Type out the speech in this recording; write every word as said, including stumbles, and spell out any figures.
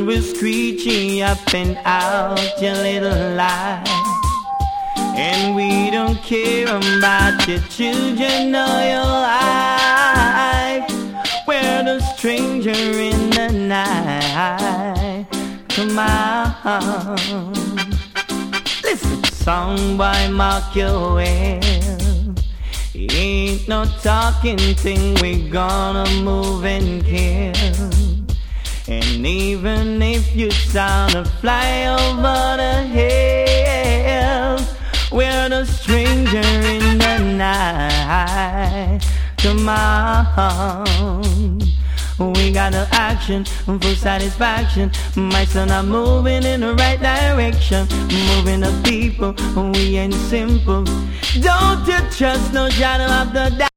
sun was screeching up and out your little light. And we don't care about your children or your life. We're the stranger in the night. Come on. Listen, song by Mark your way. Ain't no talking thing, we gonna move and kill. And even if you sound a fly over the hills, we're the stranger in the night. Come on. We got the action for satisfaction. My son, I'm moving in the right direction. Moving the people, we ain't simple. Don't you trust no shadow of the doubt.